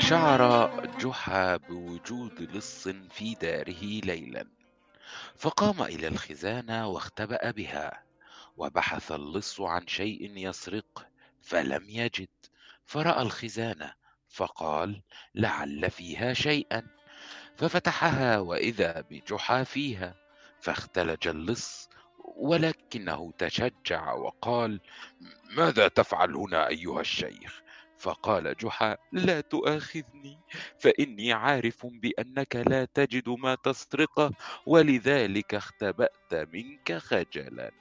شعر جحا بوجود لص في داره ليلا، فقام إلى الخزانة واختبأ بها، وبحث اللص عن شيء يسرقه فلم يجد، فرأى الخزانة فقال: لعل فيها شيئا، ففتحها وإذا بجحا فيها، فاختلج اللص، ولكنه تشجع وقال: ماذا تفعل هنا أيها الشيخ؟ فقال جحا: لا تؤاخذني، فإني عارف بأنك لا تجد ما تسرقه، ولذلك اختبأت منك خجلا.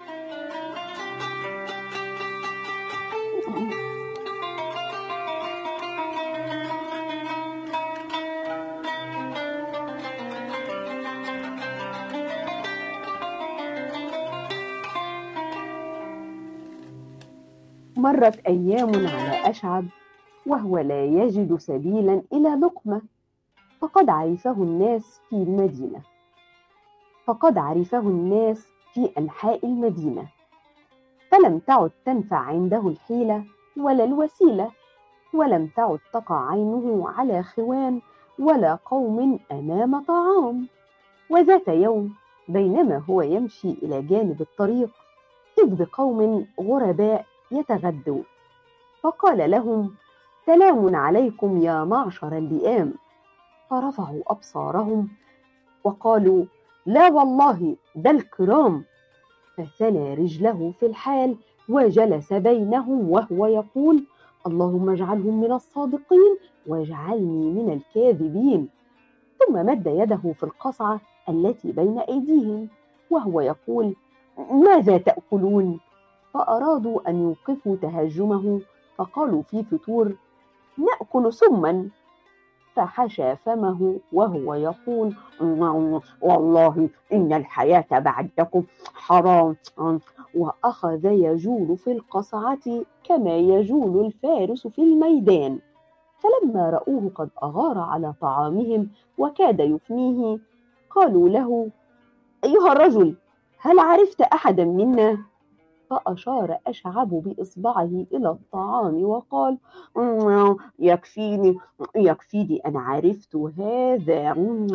مرت أيام على أشعب وهو لا يجد سبيلا إلى لقمة، فقد عرفه الناس في المدينة فقد عرفه الناس في أنحاء المدينة، فلم تعد تنفع عنده الحيلة ولا الوسيلة، ولم تعد تقع عينه على خوان ولا قوم أمام طعام. وذات يوم بينما هو يمشي إلى جانب الطريق، إذ بقوم غرباء يتغدون، فقال لهم: سلام عليكم يا معشر اللئام. فرفعوا أبصارهم وقالوا: لا والله، ده الكرام. فثنى رجله في الحال وجلس بينهم وهو يقول: اللهم اجعلهم من الصادقين واجعلني من الكاذبين. ثم مد يده في القصعة التي بين أيديهم وهو يقول: ماذا تأكلون؟ فأرادوا أن يوقفوا تهجمه، فقالوا في فتور: نأكل سما. فحشى فمه وهو يقول: والله إن الحياة بعدكم حرام. وأخذ يجول في القصعة كما يجول الفارس في الميدان. فلما رأوه قد أغار على طعامهم وكاد يفنيه، قالوا له: أيها الرجل، هل عرفت أحدا منا؟ فأشار أشعب بإصبعه إلى الطعام وقال: يكفيني يكفيني أن عرفت هذا.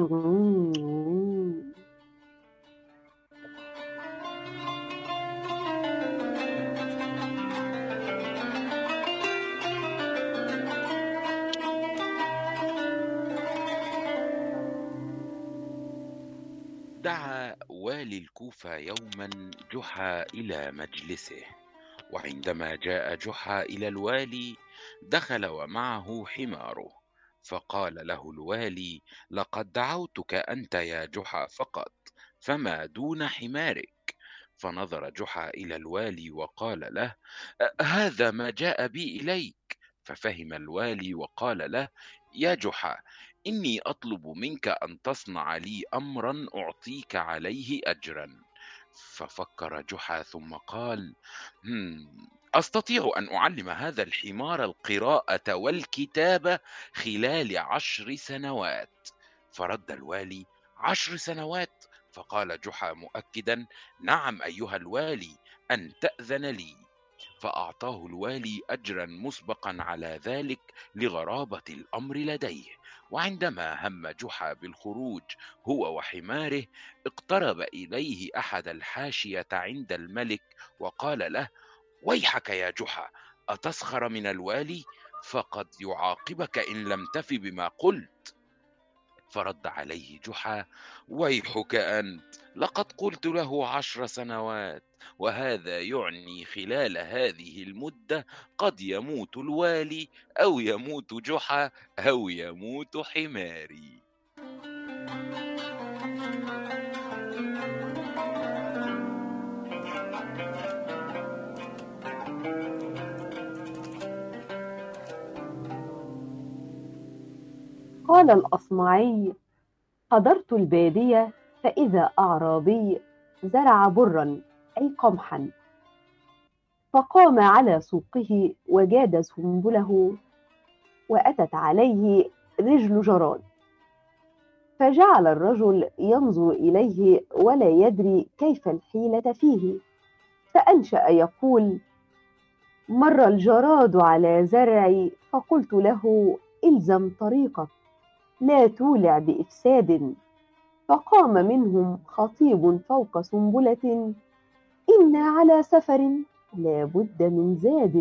دعا والي الكوفة يوما جحا إلى مجلسه، وعندما جاء جحا إلى الوالي دخل ومعه حماره، فقال له الوالي: لقد دعوتك أنت يا جحا فقط، فما دون حمارك. فنظر جحا إلى الوالي وقال له: هذا ما جاء بي إليك. ففهم الوالي وقال له: يا جحا، إني أطلب منك أن تصنع لي أمرا أعطيك عليه أجرا. ففكر جحا ثم قال: أستطيع أن أعلم هذا الحمار القراءة والكتابة خلال 10 سنوات. فرد الوالي: 10 سنوات؟ فقال جحا مؤكدا: نعم أيها الوالي، أن تأذن لي. فأعطاه الوالي أجرا مسبقا على ذلك لغرابة الأمر لديه. وعندما هم جحا بالخروج هو وحماره، اقترب إليه أحد الحاشية عند الملك وقال له: ويحك يا جحا، أتسخر من الوالي؟ فقد يعاقبك إن لم تف بما قلت. فرد عليه جحا: ويحك أنت، لقد قلت له 10 سنوات، وهذا يعني خلال هذه المدة قد يموت الوالي، أو يموت جحا، أو يموت حماري. قال الأصمعي: حضرت البادية فإذا أعرابي زرع برا، أي قمحا، فقام على سوقه وجاد سنبله، وأتت عليه رجل جراد، فجعل الرجل ينظر إليه ولا يدري كيف الحيلة فيه، فأنشأ يقول: مر الجراد على زرعي فقلت له: إلزم طريقك، لا تولع بإفساد. فقام منهم خطيب فوق سنبلة: إنا على سفر، لا بد من زاد.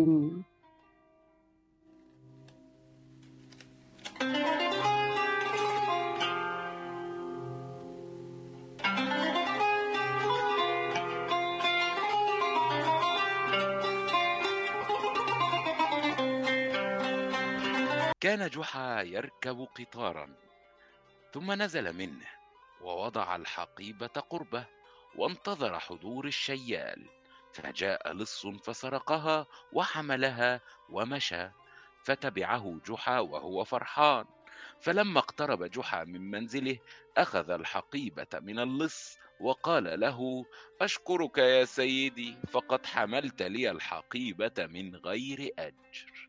كان جحا يركب قطارا، ثم نزل منه ووضع الحقيبة قربه وانتظر حضور الشيال، فجاء لص فسرقها وحملها ومشى، فتبعه جحا وهو فرحان. فلما اقترب جحا من منزله أخذ الحقيبة من اللص وقال له: أشكرك يا سيدي، فقد حملت لي الحقيبة من غير أجر.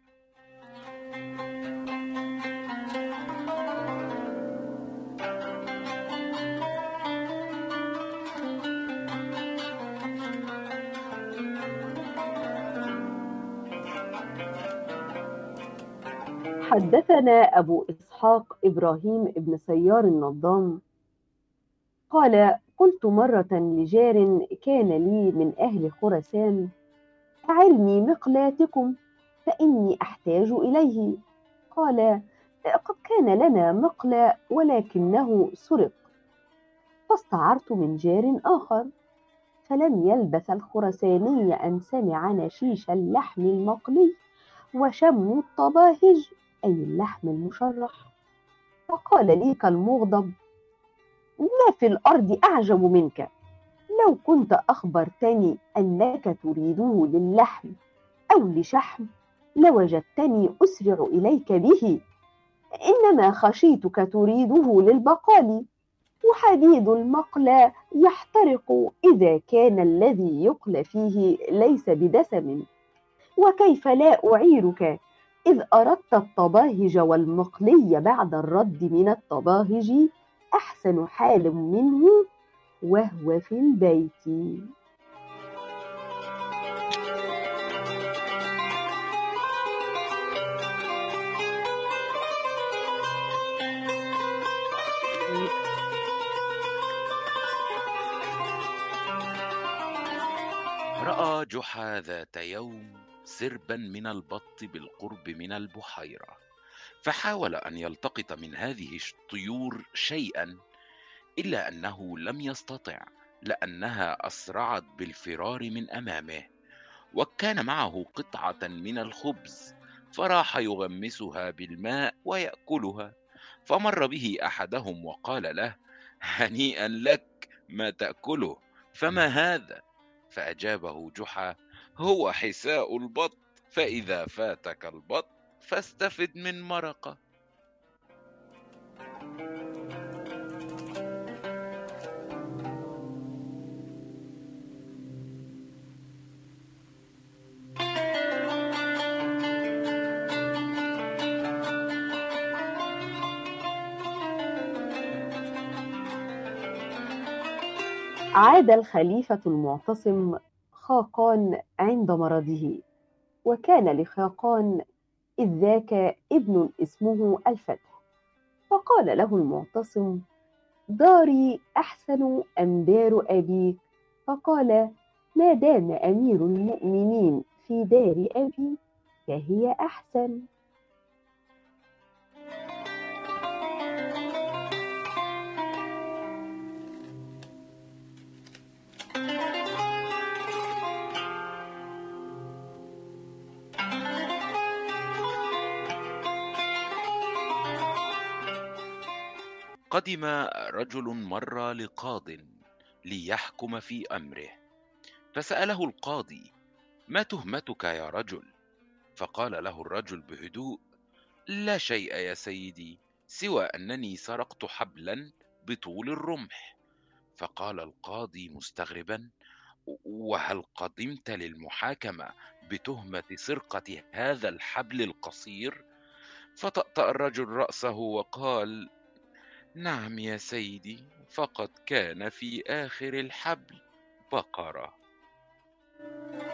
حدثنا أبو إسحاق إبراهيم بن سيار النظام قال: قلت مرة لجار كان لي من أهل خراسان: أعرني مقلاتكم فإني أحتاج إليه. قال: قد كان لنا مقلى ولكنه سرق، فاستعرت من جار آخر. فلم يلبث الخرساني أن سمع نشيش اللحم المقلي وشم الطباهج، أي اللحم المشرح، فقال لي كالمغضب: ما في الأرض أعجب منك، لو كنت أخبرتني أنك تريده للحم أو لشحم لوجدتني أسرع إليك به، إنما خشيتك تريده للبقال، وحديد المقلى يحترق إذا كان الذي يقلى فيه ليس بدسم، وكيف لا أعيرك إذ أردت الطباهج والمقلي بعد الرد من الطباهج أحسن حال منه وهو في البيت. رأى جحا ذات يوم سربا من البط بالقرب من البحيرة، فحاول أن يلتقط من هذه الطيور شيئا، إلا أنه لم يستطع، لأنها أسرعت بالفرار من أمامه. وكان معه قطعة من الخبز، فراح يغمسها بالماء ويأكلها. فمر به أحدهم وقال له: هنيئا لك، ما تأكله؟ فما هذا؟ فأجابه جحا: هو حساء البط، فإذا فاتك البط فاستفد من مرقه. عاد الخليفة المعتصم خاقان عند مرضه، وكان لخاقان إذ ذاك ابن اسمه الفتح. فقال له المعتصم: داري أحسن أم دار أبيك؟ فقال: ما دام أمير المؤمنين في دار أبي فهي أحسن. قدم رجل مر لقاض ليحكم في أمره، فسأله القاضي: ما تهمتك يا رجل؟ فقال له الرجل بهدوء: لا شيء يا سيدي، سوى أنني سرقت حبلا بطول الرمح. فقال القاضي مستغربا: وهل قدمت للمحاكمة بتهمة سرقة هذا الحبل القصير؟ فطأطأ الرجل رأسه وقال: نعم يا سيدي، فقد كان في آخر الحبل بقرة.